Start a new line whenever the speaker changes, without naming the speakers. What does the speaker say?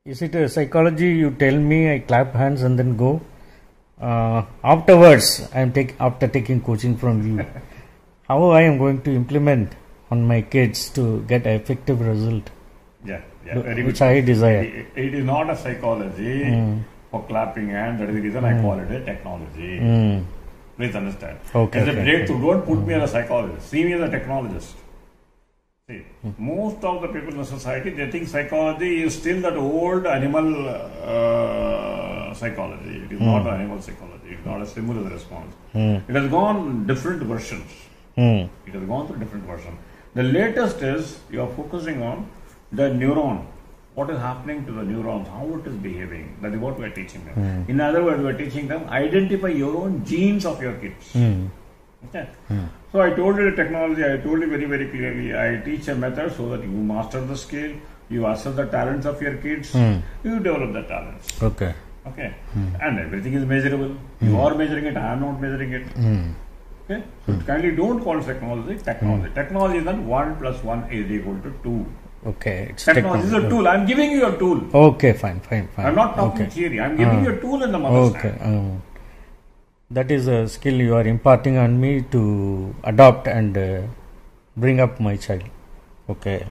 Is it a psychology? You tell me, I clap hands and then go. Afterwards, after taking coaching from you, how I am going to implement on my kids to get an effective result?
Yeah, very
which
good.
I desire.
It is not a psychology for clapping hands. That is the reason I call it a technology. Please understand.
Okay.
As a breakthrough, don't put me as a psychologist. See me as a technologist. See, most of the people in the society, they think psychology is still that old animal psychology. It is not animal psychology. It is not a stimulus response. It has gone different versions. It has gone through different versions. The latest is you are focusing on the neuron. What is happening to the neurons? How it is behaving? That is what we are teaching them. In other words, we are teaching them identify your own genes of your kids. Okay. So I told you the technology, I told you very, very clearly, I teach a method so that you master the skill, you assess the talents of your kids, you develop the talents.
Okay.
Okay. And everything is measurable. You are measuring it, I am not measuring it. Okay. So kindly don't call technology technology. Technology is not 1 + 1 is equal to 2.
Okay. It's
Technology is a tool. I am giving you a tool.
Okay, fine.
I am not talking theory. I am giving you a tool in the mother's hand.
That is a skill you are imparting on me to adopt and bring up my child. Okay.